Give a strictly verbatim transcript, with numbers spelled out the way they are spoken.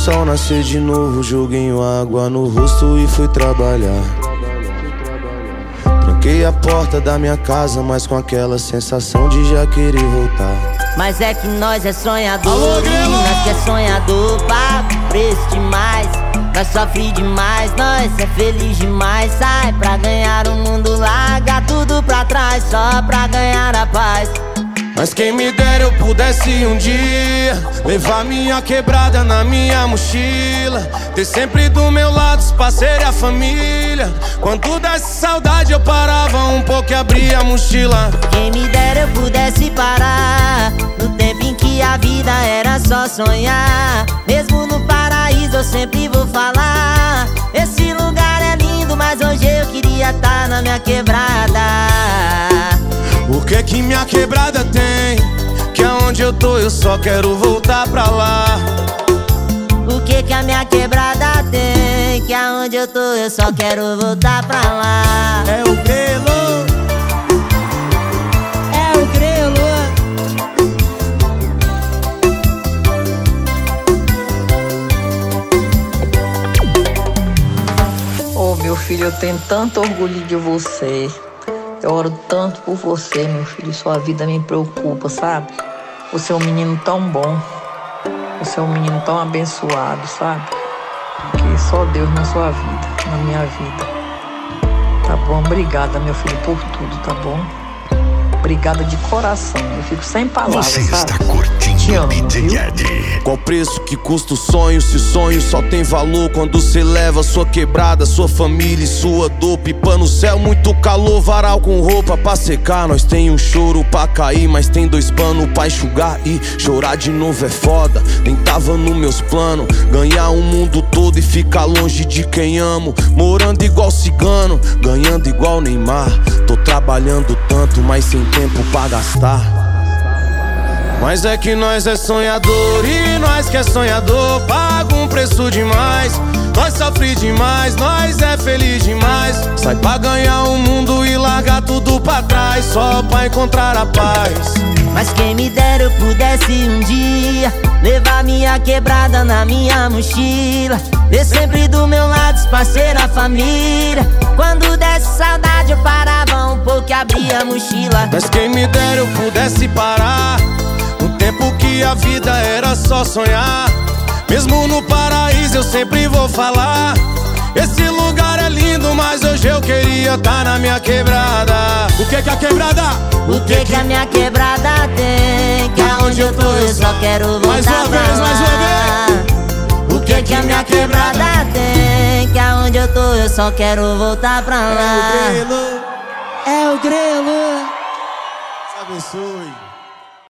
sol nascer de novo, joguei água no rosto e fui trabalhar. Tranquei a porta da minha casa, mas com aquela sensação de já querer voltar. Mas é que nós é sonhador, nós que é sonhador, paga preço demais. Nós sofre demais, nós é feliz demais. Sai pra ganhar o mundo, larga tudo pra trás, só pra ganhar a paz. Mas quem me dera eu pudesse um dia levar minha quebrada na minha mochila, ter sempre do meu lado os parceiros e a família. Quando desse saudade eu parava um pouco e abria a mochila. Quem me dera eu pudesse parar no tempo em que a vida era só sonhar. Mesmo no paraíso eu sempre vou falar: esse lugar é lindo, mas hoje eu queria estar na minha quebrada. O que que minha quebrada tem? Que aonde eu tô eu só quero voltar pra lá. O que que a minha quebrada tem? Que aonde eu tô eu só quero voltar pra lá. É o grelo, é o grelo. Oh, meu filho, eu tenho tanto orgulho de você. Eu oro tanto por você, meu filho. Sua vida me preocupa, sabe? Você é um menino tão bom. Você é um menino tão abençoado, sabe? Que só Deus na sua vida, na minha vida. Tá bom? Obrigada, meu filho, por tudo, tá bom? Obrigada de coração. Eu fico sem palavras, Você sabe? está curtindo Te amo, D J viu? Ed. qual preço que custa o sonho? Se sonho só tem valor quando cê leva sua quebrada, sua família e sua dor. Pipa no céu, muito calor, varal com roupa pra secar. Nós tem um choro pra cair, mas tem dois panos pra enxugar. E chorar de novo é foda, nem tava nos meus planos. Ganhar o mundo todo e ficar longe de quem amo. Morando igual cigano, ganhando igual Neymar. Tô trabalhando tanto, mas sem tempo pra gastar. Mas é que nós é sonhador e nós que é sonhador paga um preço demais. Nós sofre demais, nós é feliz demais. Sai pra ganhar o mundo e largar tudo pra trás, só pra encontrar a paz. Mas quem me dera eu pudesse um dia levar minha quebrada na minha mochila, ter sempre do meu lado os parceiros, a família. Quando desse saudade eu parava um pouco e abria a mochila. Mas quem me dera eu pudesse parar no tempo que a vida era só sonhar. Mesmo no paraíso eu sempre vou falar: esse lugar é lindo, mas hoje eu queria estar na minha quebrada. O que que a quebrada? O que que a minha quebrada tem? Que aonde eu tô eu só quero voltar Mais uma pra vez, lá. mais uma O que que a minha quebrada tem? Que aonde eu tô eu só quero voltar pra lá. É o grelo, É o grelo. te abençoe.